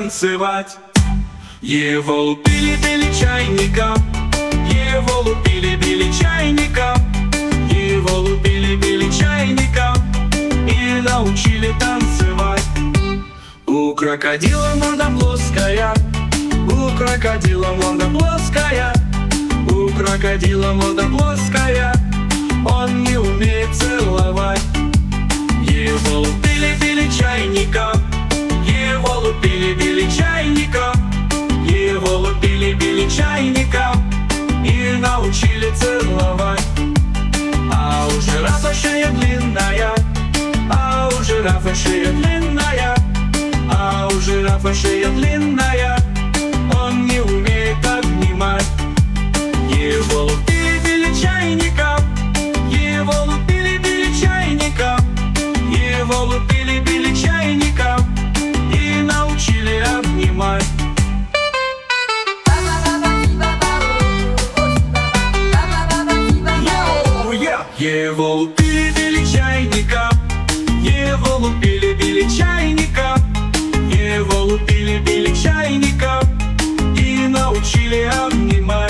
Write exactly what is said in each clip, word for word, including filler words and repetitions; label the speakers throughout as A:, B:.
A: танцевать. Его лупили-били чайником, его лупили-били чайником, его лупили-били чайником и научили танцевать. У крокодила морда плоская, у крокодила морда плоская, у крокодила морда плоская, он не умеет целовать. Его лупили-били чайником, его лупили-били чайником, его лупили-били чайником и научили целовать. А у жирафа шея длинная, а у жирафа шея длинная, а у жирафа шея длинная, он не умеет обнимать. Его лупили-били чайником, его лупили-били чайником, его лупили-били чайником и научили обнимать. Его лупили-били чайником, его лупили-били чайником, его лупили-били чайником и научили обнимать.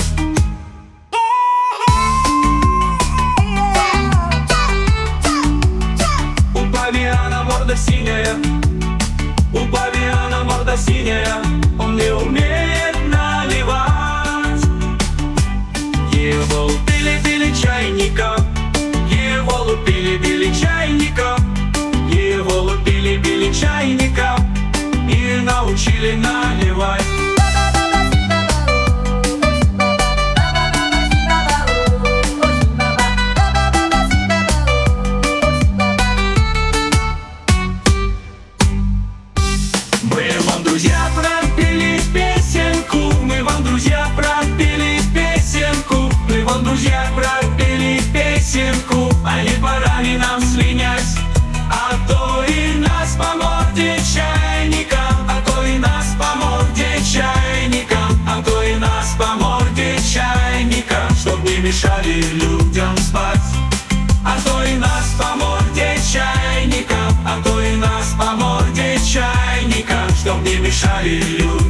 A: У павиана морда синяя, у павиана морда синяя, он не умеет наливать. Его лупили-били чайником, его лупили-били чайником, его лупили-били чайником и научили наливать. Мы вам, друзья, пропели песенку, мы вам, друзья, пропели песенку, мы вам, друзья, пропели песенку, а не пора ли нам слинять, а то и нас по морде чайником, а то и нас по морде чайником, а то и нас по морде чайником, чтоб не мешали людям спать. А то и нас по морде чайником, а то и нас по морде чайником, чтоб не мешали людям.